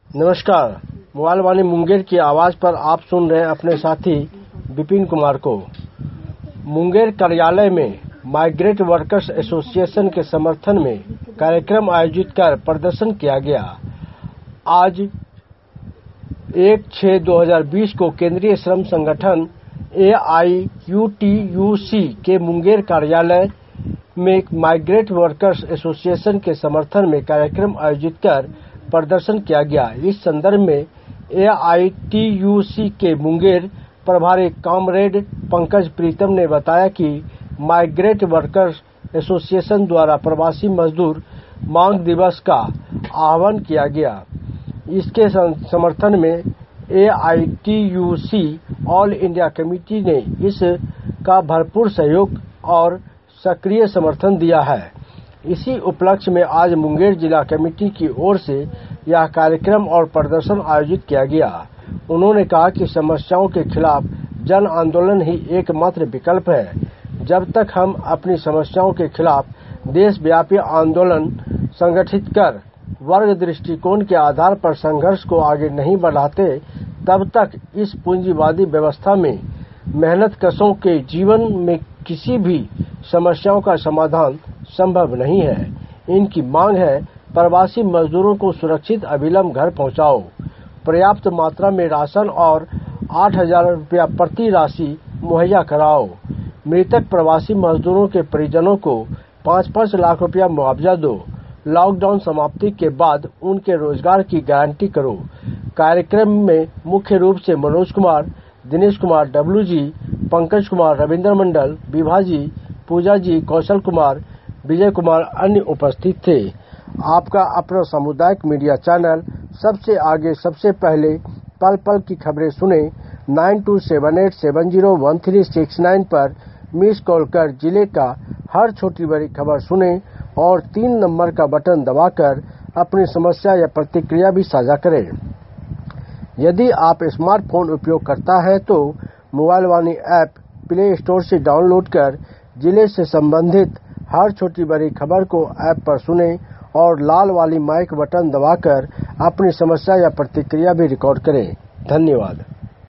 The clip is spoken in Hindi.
नमस्कार। मोबाइल वाणी मुंगेर की आवाज पर आप सुन रहे हैं अपने साथी विपिन कुमार को। मुंगेर कार्यालय में माइग्रेंट वर्कर्स एसोसिएशन के समर्थन में कार्यक्रम आयोजित कर प्रदर्शन किया गया। आज 1/6/2020 को केंद्रीय श्रम संगठन AIUTUC के मुंगेर कार्यालय में माइग्रेंट वर्कर्स एसोसिएशन के समर्थन में कार्यक्रम आयोजित कर प्रदर्शन किया गया। इस संदर्भ में AITUC के मुंगेर प्रभारी कॉमरेड पंकज प्रीतम ने बताया कि माइग्रेंट वर्कर्स एसोसिएशन द्वारा प्रवासी मजदूर मांग दिवस का आह्वान किया गया। इसके समर्थन में AITUC ऑल इंडिया कमेटी ने इसका भरपूर सहयोग और सक्रिय समर्थन दिया है। इसी उपलक्ष्य में आज मुंगेर जिला कमेटी की ओर से यह कार्यक्रम और प्रदर्शन आयोजित किया गया। उन्होंने कहा कि समस्याओं के खिलाफ जन आंदोलन ही एकमात्र विकल्प है। जब तक हम अपनी समस्याओं के खिलाफ देशव्यापी आंदोलन संगठित कर वर्ग दृष्टिकोण के आधार पर संघर्ष को आगे नहीं बढ़ाते, तब तक इस पूंजीवादी व्यवस्था में मेहनतकशों के जीवन में किसी भी समस्याओं का समाधान संभव नहीं है। इनकी मांग है, प्रवासी मजदूरों को सुरक्षित अविलंब घर पहुंचाओ, पर्याप्त मात्रा में राशन और 8,000 रुपया प्रति राशि मुहैया कराओ, मृतक प्रवासी मजदूरों के परिजनों को 5-5 लाख रुपया मुआवजा दो, लॉकडाउन समाप्ति के बाद उनके रोजगार की गारंटी करो। कार्यक्रम में मुख्य रूप से मनोज कुमार, दिनेश कुमार, डब्लू जी, पंकज कुमार, रविंद्र मंडल, विभा जी, पूजा जी, कौशल कुमार, विजय कुमार अन्य उपस्थित थे। आपका अपना सामुदायिक मीडिया चैनल सबसे आगे सबसे पहले पल पल की खबरें सुने 9278701369 पर मिस कॉल कर जिले का हर छोटी बड़ी खबर सुने और 3 नंबर का बटन दबाकर अपनी समस्या या प्रतिक्रिया भी साझा करें। यदि आप स्मार्टफोन उपयोग करता है तो mobile Vani app play store से डाउनलोड कर जिले से संबंधित हर छोटी बड़ी खबर को ऐप पर सुने और लाल वाली माइक बटन दबाकर अपनी समस्या या प्रतिक्रिया भी रिकॉर्ड करें। धन्यवाद।